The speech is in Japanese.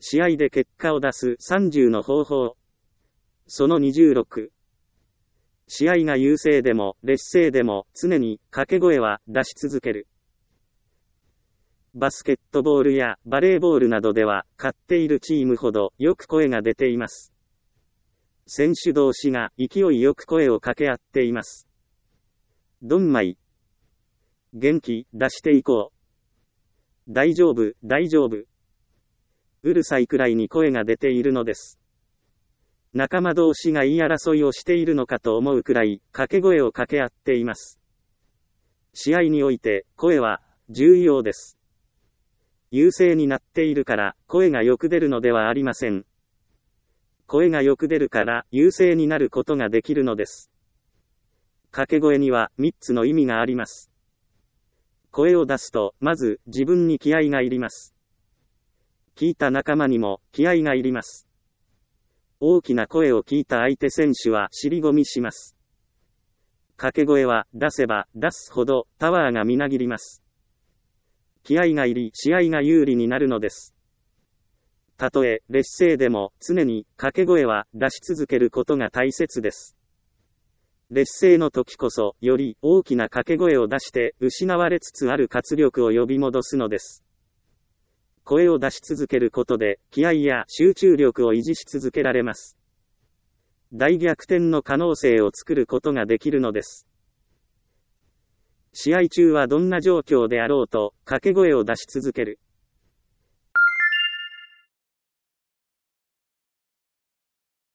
試合で結果を出す30の方法。その26。試合が優勢でも劣勢でも常に掛け声は出し続ける。バスケットボールやバレーボールなどでは勝っているチームほどよく声が出ています。選手同士が勢いよく声を掛け合っています。ドンマイ。元気出していこう。大丈夫、大丈夫。うるさいくらいに声が出ているのです。仲間同士が言い争いをしているのかと思うくらい掛け声を掛け合っています。試合において声は重要です。優勢になっているから声がよく出るのではありません。声がよく出るから優勢になることができるのです。掛け声には3つの意味があります。声を出すとまず自分に気合がいります。聞いた仲間にも気合がいります。大きな声を聞いた相手選手は尻込みします。掛け声は出せば出すほどパワーがみなぎります。気合が入り試合が有利になるのです。たとえ劣勢でも常に掛け声は出し続けることが大切です。劣勢の時こそより大きな掛け声を出して失われつつある活力を呼び戻すのです。声を出し続けることで気合や集中力を維持し続けられます。大逆転の可能性を作ることができるのです。試合中はどんな状況であろうと掛け声を出し続ける。